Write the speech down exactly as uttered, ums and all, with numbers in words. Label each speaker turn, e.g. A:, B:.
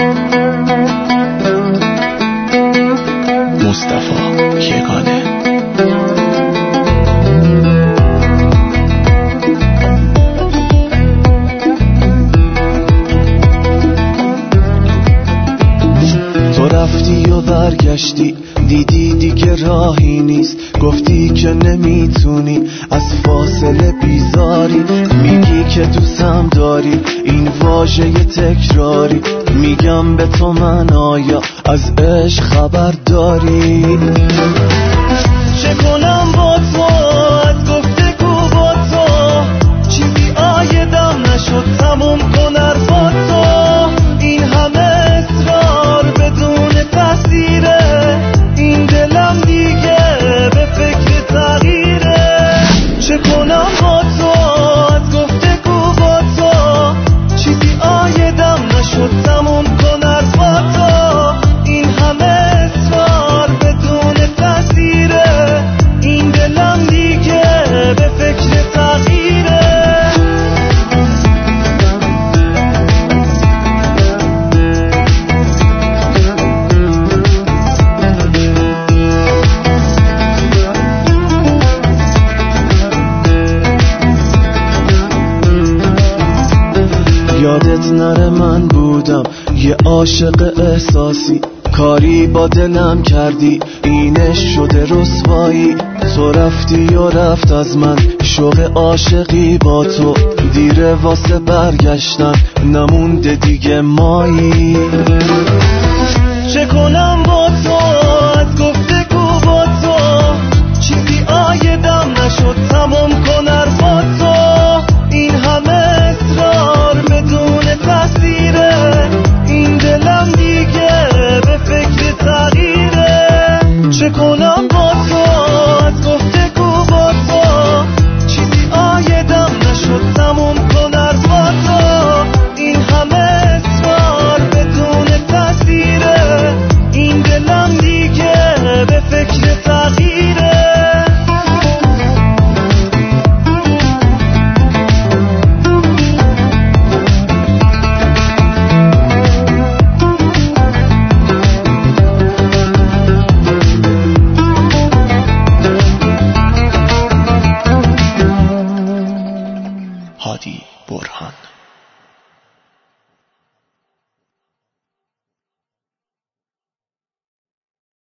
A: مصطفی یگانه. تو رفتی و برگشتی، دیدی دیگه راهی نیست، گفتی که نمیتونی از فاصله بیزاری، میگی که دوستم داری، این واژه تکراری، میگم به تو من آیا از عشق خبر داری؟ چه کنم با تو از گفتگو با تو، چیزی آیدم نشد تموم کن حرفا تو، این همه اصرار بدون تاثیره، این دلم دیگه به فکر تغییره. چه کنم با تو از گفتگو با تو، چیزی آیدم نشد تموم کن حرفا تو، این همه اصرار بدون تاثیره، این دلم دیگه به فکر تغییره. یادت نره من بودم یه عاشق احساسی، کاری با دلم کردی اینش شده رسوایی، تو رفتی و رفت از من شوق عاشقی با تو، دیره واسه برگشتن نمونده دیگه مایی. چه کنم با تو